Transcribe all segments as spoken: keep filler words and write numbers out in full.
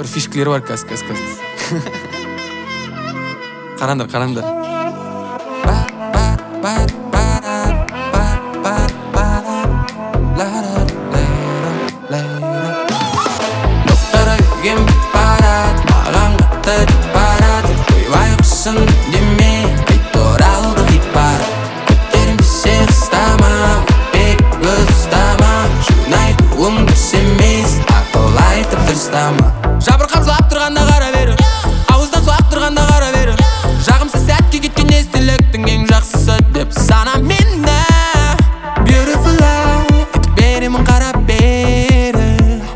бір фишкілері бар қазір қазір қазір қараңдар қараңдар доктора келген барады маған қатты барады ойбай құсың деме қайт оралды хит бар көтермесе қыстама өтпек ұстама жинайтуым дұрыс емес ақыл айтып дұрыстама жабырқап жылап тұрғанда қара бері ауыздан су ақтырғанда қара бері жағымсыз сәтке кеткен естіліктің ең жақсысы деп сана мені Beautiful life айтып беремін қарап бері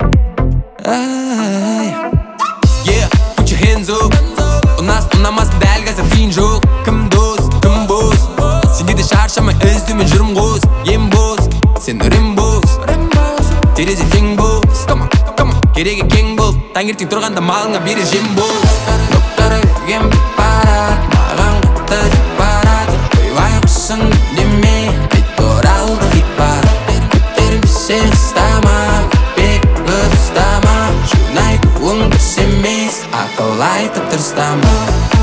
Yeah, put your hands up ұнас ұнамас дәл қазір тиын жоқ кім дос кім бос сенде де шаршамай іздеумен жүрім қос ем бос сен үрем бос терезе тең бос Come on, come on, керегі кең бол таңертең тұрғанда малыңа берер жем бол доктора келген барады маған қатты барады ойбай құсың деме қайт оралды хит бар көтермесе қыстама өтпек ұстама жинайтуым дұрыс емес ақыл айтып дұрыстама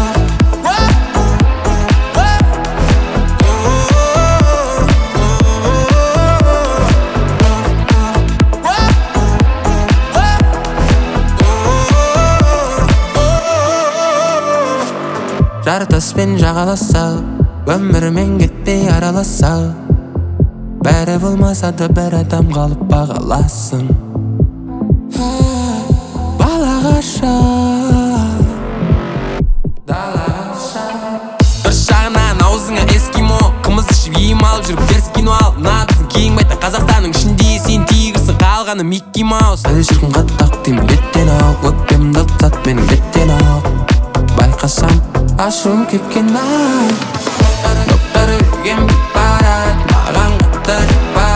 жартаспен жағаласа өмірмен кетпей араласа бәрі болмаса да бір адам қалып бағаласын балағаша бір жағынан аузыңа эскимо қымыз ішіп ем алып жүріп теріс кино ал мына біздің кең байтақ қазақстанның ішінде сен тигрсің қалғаны Микки Маус әлі шіркін қаттақ деймін беттен ау өкпемді ықтат менің беттен ау байқасам ашуым кеткен ай доктора келген барады маған қатты